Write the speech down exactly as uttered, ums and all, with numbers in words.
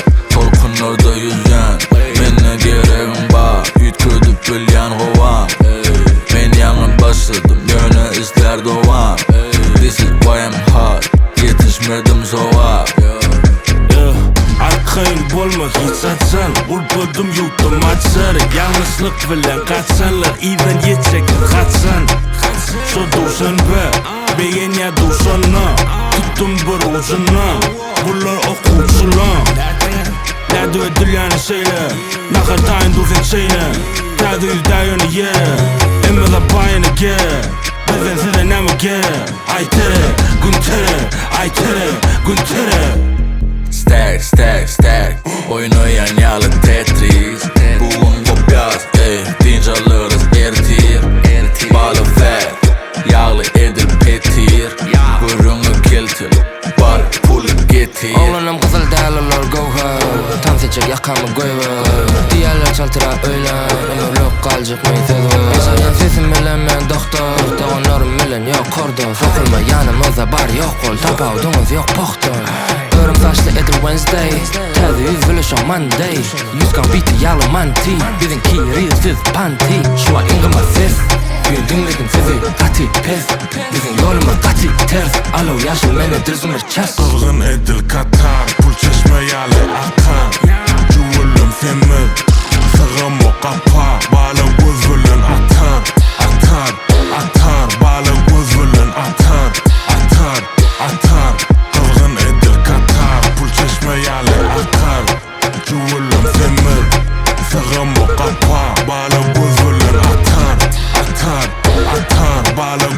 Tolkunlarda yüzgen menne geregim bar. Ütküdüp bilyan hovan. Men yanın başladım yöne izler dovan. This is why I'm hot. Yetişmedim zova. Arkayın bolmak hiç atsan Ulpadım yuttum açsarı Yalnızlık bilen kaçsanlar İven yetecektir kaçsan So dursan be Beyin ya dursana Tuttum bir ucuna Bunlar okuyucular Nerede ödüllerini söyle Ne kadar dursan şeyine Tadı yüzdayını yere Emme de bayını gere Bizden size ne mi gere Ay tere gün tere Ay tere gün tere Stack, stack, stack Oyun oyan yalı Tetris Bugün kopyaz, ey Dinç alırız eritir Balı fat Yağlı edil petir Görünü keltil Bar pulu getir Oğlanım kızıl dağlılar gavhar Tam seçecek yakamı koyver Diğerler çaltıra öyle Ömürlük kalacak mı tezver Yaşayan sesim bilen ben doktor Doğanlarım bilen yok kordor Sokulma yanımıza bar yok kol Tapavdunuz yok pohtor Örüm saçlı edir Wednesday Təzi yüz bile şu Monday Yüz kan biti yağlı manti Bizim kiriyiz siz panti Şu an ingama ses Gün dinledim sizi kati pes Bizim yoluma kati ters Alo yaşıl mene düzmür çes Kızgın edil katar Pul çeşme yağlı akar Cüvülüm temiz Sığım o kapa Bağlı göz bilen atar Atar, atar Bağlı göz bilen atar Atar, atar Kızgın edil katar Pul çeşme yağlı akar Cüvülüm temiz Sığım o kapa Bağlı göz bilen atar Atar, atar Bağlı